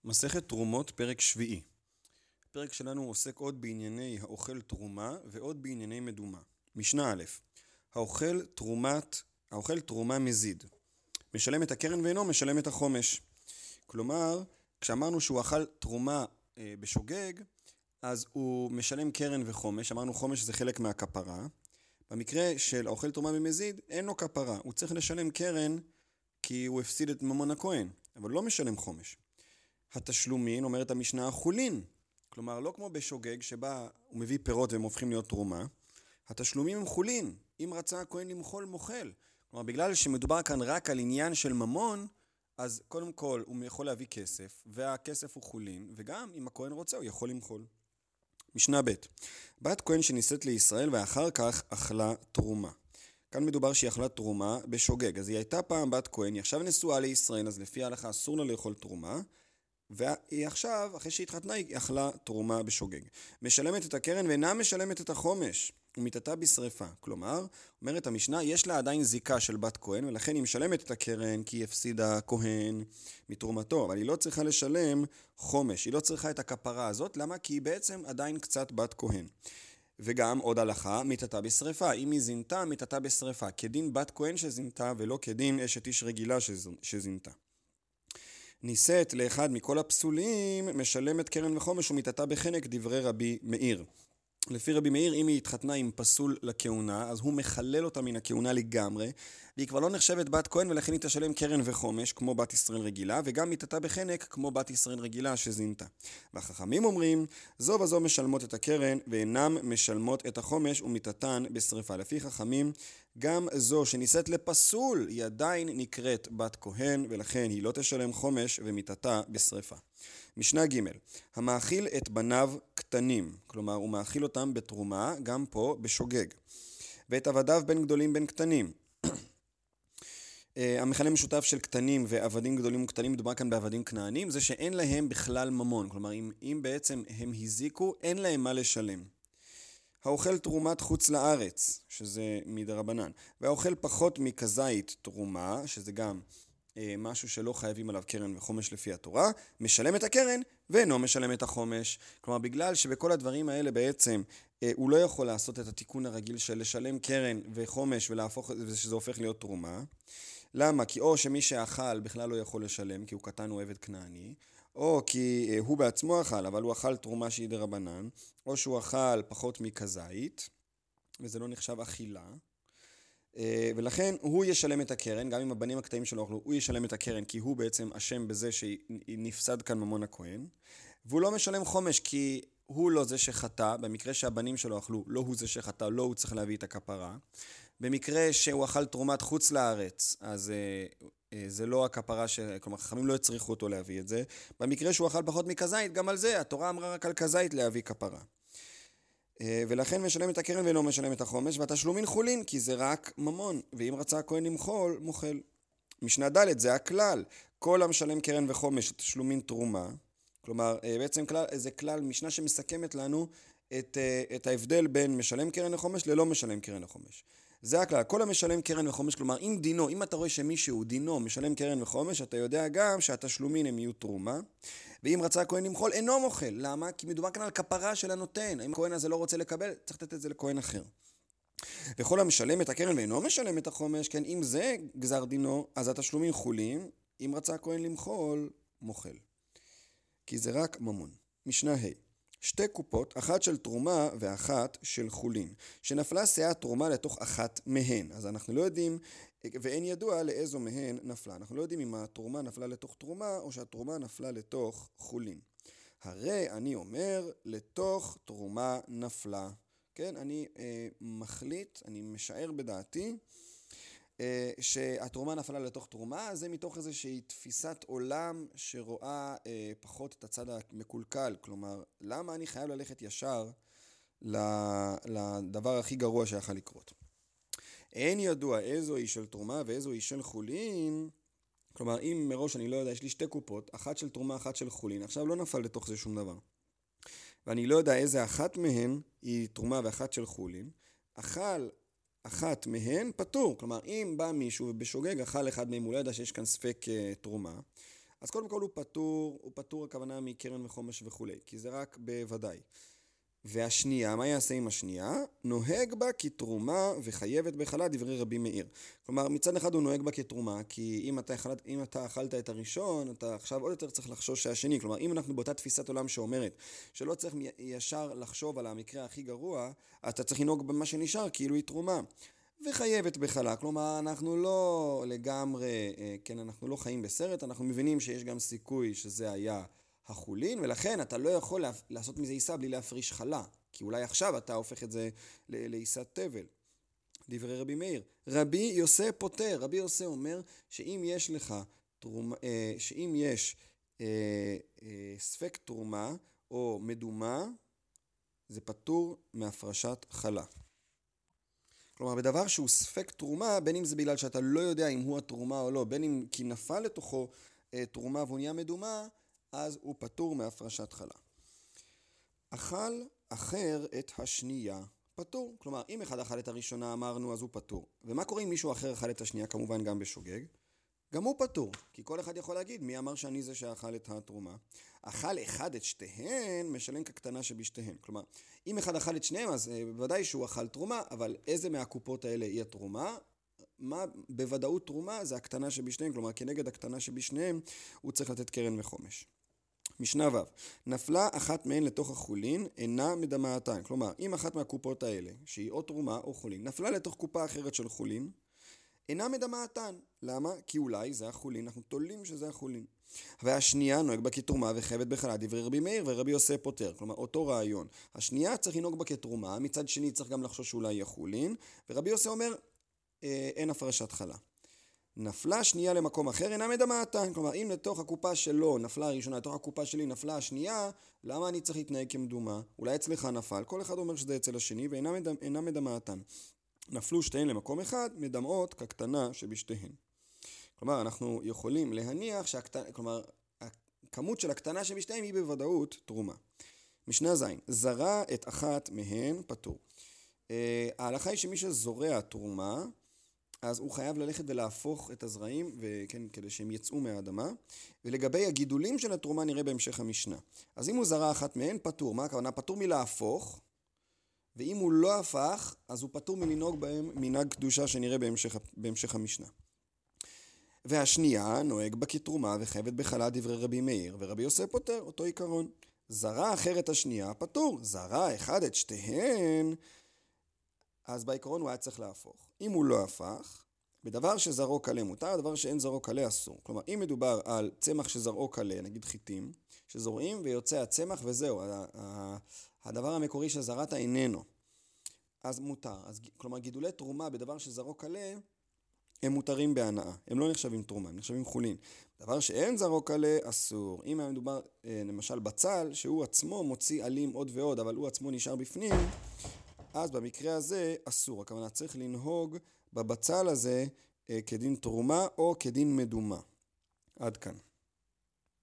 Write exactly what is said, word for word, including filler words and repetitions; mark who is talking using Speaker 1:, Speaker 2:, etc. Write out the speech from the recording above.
Speaker 1: מסכת תרומות, פרק שביעי. הפרק שלנו עוסק עוד בענייני האוכל תרומה ועוד בענייני מדומה. משנה א', האוכל תרומת, האוכל תרומה מזיד. משלם את הקרן ואינו משלם את החומש. כלומר, כשאמרנו שהוא אכל תרומה אה, בשוגג, אז הוא משלם קרן וחומש. אמרנו חומש זה חלק מהכפרה. במקרה של האוכל תרומה במזיד, אין לו כפרה. הוא צריך לשלם קרן כי הוא הפסיד את ממון הכהן, אבל לא משלם חומש. התשלומין, אומרת המשנה, חולין. כלומר, לא כמו בשוגג שבה הוא מביא פירות והם הופכים להיות תרומה. התשלומים הם חולין. אם רצה הכהן למחול, מוחל. כלומר, בגלל שמדובר כאן רק על עניין של ממון, אז קודם כל הוא יכול להביא כסף, והכסף הוא חולין, וגם אם הכהן רוצה הוא יכול למחול. משנה ב', בת כהן שנישאת לישראל ואחר כך אכלה תרומה. כאן מדובר שהיא אכלה תרומה בשוגג. אז היא הייתה פעם בת כהן, היא עכשיו נשואה לישראל, אז לפי ההלכה אסור לה לאכול תרומה. והיא עכשיו, אחרי שהתחתנה, היא אכלה תרומה בשוגג. משלמת את הקרן ואינה משלמת את החומש, ומיתתה בשריפה. כלומר, אומרת המשנה, יש לה עדיין זיקה של בת כהן, ולכן היא משלמת את הקרן כי היא הפסידה כהן מתרומתו, אבל היא לא צריכה לשלם חומש, היא לא צריכה את הכפרה הזאת. למה? כי היא בעצם עדיין קצת בת כהן. וגם עוד הלכה, מיתתה בשריפה. אם היא זינתה, מיתתה בשריפה. כדין בת כהן שזינתה, ולא כדין אשת איש רגילה שזינתה. נישאת לאחד מכל הפסולים, משלמת קרן וחומש ומיתתה בחנק, דברי רבי מאיר. לפי רבי מאיר, אם היא התחתנה עם פסול לכהונה, אז הוא מחלל אותה מן הכהונה לגמרי, והיא כבר לא נחשבת בת כהן, ולכן היא תשלם קרן וחומש, כמו בת ישראל רגילה, וגם מיתתה בחנק, כמו בת ישראל רגילה שזינתה. והחכמים אומרים, זו וזו משלמות את הקרן, ואינם משלמות את החומש ומיתתן בשריפה. לפי חכמים, גם זו שנישאת לפסול, היא עדיין נקראת בת כהן, ולכן היא לא תשלם חומש ומיתתה בשריפה. משנה ג', המאכיל את בניו קטנים, כלומר הוא מאכיל אותם בתרומה, גם פה בשוגג, ואת עבדיו בין גדולים בין קטנים. המכנה משותף של קטנים ועבדים גדולים וקטנים, מדובר כאן בעבדים כנענים, זה שאין להם בכלל ממון, כלומר אם, אם בעצם הם הזיקו, אין להם מה לשלם. האוכל תרומת חוץ לארץ, שזה מדרבנן, והאוכל פחות מכזית תרומה, שזה גם משהו שלא חייבים עליו קרן וחומש לפי התורה, משלם את הקרן ואינו משלם את החומש. כלומר, בגלל שבכל הדברים האלה בעצם הוא לא יכול לעשות את התיקון הרגיל של לשלם קרן וחומש ולהפוך, ושזה הופך להיות תרומה. למה? כי או שמי שאכל בכלל לא יכול לשלם, כי הוא קטן, הוא עבד כנעני, או כי הוא בעצמו אכל, אבל הוא אכל תרומה שהיא דרבנן, או שהוא אכל פחות מכזית, וזה לא נחשב אכילה. ולכן הוא ישלם את הקרן, גם אם הבנים הקטעים שלו אכלו, הוא ישלם את הקרן, כי הוא בעצם אשם בזה שנפסד כאן ממון הכהן, והוא לא משלם חומש, כי הוא לא זה שחטא, במקרה שהבנים שלו אכלו, לא הוא זה שחטא, לא הוא צריך להביא את הכפרה. במקרה שהוא אכל תרומת חוץ לארץ, אז זה לא הכפרה, ש... כלומר, חכמים לא הצריכו אותו להביא את זה. במקרה שהוא אכל פחות מכזית, גם על זה, התורה אמרה רק על כזית להביא כפרה. ולכן משלם את הקרן ואינו משלם את החומש, והתשלומין חולין, כי זה רק ממון, ואם רצה הכהן למחול, מוחל. משנה ד' זה הכלל, כל המשלם קרן וחומש, תשלומין תרומה, כלומר, בעצם כלל, זה כלל, משנה שמסכמת לנו את, את ההבדל בין משלם קרן וחומש ללא משלם קרן וחומש. זה הכלל, כל המשלם קרן וחומש, כלומר, אם דינו, אם אתה רואה שמישהו דינו משלם קרן וחומש, אתה יודע גם שהתשלומין הם יהיו תרומה, ואם רצה הכהן למחול, אינו מוחל. למה? כי מדובר כאן על כפרה של הנותן. אם הכהן הזה לא רוצה לקבל, צריך לתת את זה לכהן אחר. וכל המשלם את הקרן ואינו משלם את החומש, כן, אם זה גזר דינו, אז התשלומים חולים, אם רצה הכהן למחול, מוחל. כי זה רק ממון. משנה ה' שתי קופות, אחת של תרומה ואחת של חולין, שנפלה שאת תרומה לתוך אחת מהן. אז אנחנו לא יודעים, ואין ידוע לאיזו מהן נפלה. אנחנו לא יודעים אם התרומה נפלה לתוך תרומה, או שהתרומה נפלה לתוך חולין. הרי אני אומר, לתוך תרומה נפלה. כן, אני אה, מחליט, אני משער בדעתי, אה, שהתרומה נפלה לתוך תרומה, זה מתוך איזושהי תפיסת עולם שרואה אה, פחות את הצד המקולקל. כלומר, למה אני חייב ללכת ישר לדבר הכי גרוע שיכול לקרות? אין ידוע איזו היא של תרומה ואיזו היא של חולין. כלומר, אם מראש אני לא יודע, יש לי שתי קופות, אחת של תרומה, אחת של חולין. עכשיו לא נפל לתוך זה שום דבר. ואני לא יודע איזה אחת מהן היא תרומה ואחת של חולין. אכל אחת מהן פטור. כלומר, אם בא מישהו ובשוגג אכל אחד מהם, הוא לא ידע שיש כאן ספק תרומה, אז קודם כל הוא פטור, הוא פטור הכוונה מקרן וחומש וכולי, כי זה רק בוודאי. והשנייה, מה יעשה עם השנייה? נוהג בה כתרומה וחייבת בחלה, דברי רבי מאיר. כלומר, מצד אחד הוא נוהג בה כתרומה, כי אם אתה, אכלת, אם אתה אכלת את הראשון, אתה עכשיו עוד יותר צריך לחשוש שהשני. כלומר, אם אנחנו באותה תפיסת עולם שאומרת שלא צריך ישר לחשוב על המקרה הכי גרוע, אתה צריך לנהוג במה שנשאר, כאילו היא תרומה. וחייבת בחלה, כלומר, אנחנו לא לגמרי, כן, אנחנו לא חיים בסרט, אנחנו מבינים שיש גם סיכוי שזה היה החולין, ולכן אתה לא יכול לעשות מזה עיסה בלי להפריש חלה, כי אולי עכשיו אתה הופך את זה לעיסת תבל. דברי רבי מאיר, רבי יוסי פוטר, רבי יוסי אומר שאם יש לך תרומה, שאם יש ספק תרומה או מדומה, זה פטור מהפרשת חלה. כלומר, בדבר שהוא ספק תרומה, בין אם זה בגלל שאתה לא יודע אם הוא התרומה או לא, בין אם כי נפל לתוכו תרומה והוא נהיה מדומה, אז הוא פטור מהפרשת חלה. אכל אחר את השנייה, פטור. כלומר, אם אחד אכל את הראשונה אמרנו, אז הוא פטור. ומה קורה אם מישהו אחר אכל את השנייה, כמובן גם בשוגג? גם הוא פטור, כי כל אחד יכול להגיד מי אמר שאני זה שאכל את התרומה. אכל אחד את שתיהן, משלם כקטנה שבשתיהן. כלומר, אם אחד אכל את שניהם, אז בוודאי שהוא אכל תרומה, אבל איזה מהקופות האלה היא התרומה? מה בוודאות תרומה? זה הקטנה שבשתיהן, כלומר, כנגד הקטנה שבשניהם, הוא צריך לתת קרן וחומש. משנה ו' נפלה אחת מהן לתוך החולין, אינה מדמעתן. כלומר, אם אחת מהקופות האלה, שהיא או תרומה או חולין, נפלה לתוך קופה אחרת של חולין, אינה מדמעתן. למה? כי אולי זה החולין, אנחנו תולים שזה החולין. והשנייה נוהג בה כתרומה וחייבת בחלה, דברי רבי מאיר ורבי יוסי פוטר. כלומר, אותו רעיון. השנייה צריך לנהוג בה כתרומה, מצד שני צריך גם לחשוש שאולי היא החולין, ורבי יוסי אומר, אה, אין הפרשת חלה. נפלה שנייה למקום אחר, אינה מדמעתן. כלומר, אם לתוך הקופה שלו נפלה הראשונה, לתוך הקופה שלי נפלה השנייה, למה אני צריך להתנהג כמדומה? אולי אצלך נפל, כל אחד אומר שזה אצל השני, ואינה מדמ, מדמעתן. נפלו שתיהן למקום אחד, מדמעות כקטנה שבשתיהן. כלומר, אנחנו יכולים להניח שהקטנה, כלומר, הכמות של הקטנה שבשתיהן היא בוודאות תרומה. משנה זין, זרע את אחת מהן פטור. ההלכה היא שמי שזורע תרומה, אז הוא חייב ללכת ולהפוך את הזרעים, וכן, כדי שהם יצאו מהאדמה. ולגבי הגידולים של התרומה נראה בהמשך המשנה. אז אם הוא זרע אחת מהן, פטור. מה הכוונה? פטור מלהפוך. ואם הוא לא הפך, אז הוא פטור מלנהוג בהם מנהג קדושה שנראה בהמשך, בהמשך המשנה. והשנייה נוהג בה כתרומה וחייבת בחלה, דברי רבי מאיר, ורבי יוסי פוטר, אותו עיקרון. זרע אחרת השנייה, פטור. זרע אחד את שתיהן, אז בעיקרון הוא היה צריך להפוך. אם הוא לא הפך, בדבר שזרעו קלה מותר, דבר שאין זרעו קלה אסור. כלומר, אם מדובר על צמח שזרעו קלה, נגיד חיטים, שזורעים ויוצא הצמח וזהו, הדבר המקורי שזרעת איננו, אז מותר. אז, כלומר, גידולי תרומה בדבר שזרעו קלה, הם מותרים בהנאה. הם לא נחשבים תרומה, הם נחשבים חולין. דבר שאין זרעו קלה אסור. אם היה מדובר, למשל, בצל, שהוא עצמו מוציא עלים עוד ועוד, אבל הוא עצמו נשאר בפנים, אז במקרה הזה אסור. הכוונה צריך לנהוג בבצל הזה כדין תרומה או כדין מדומה. עד כאן.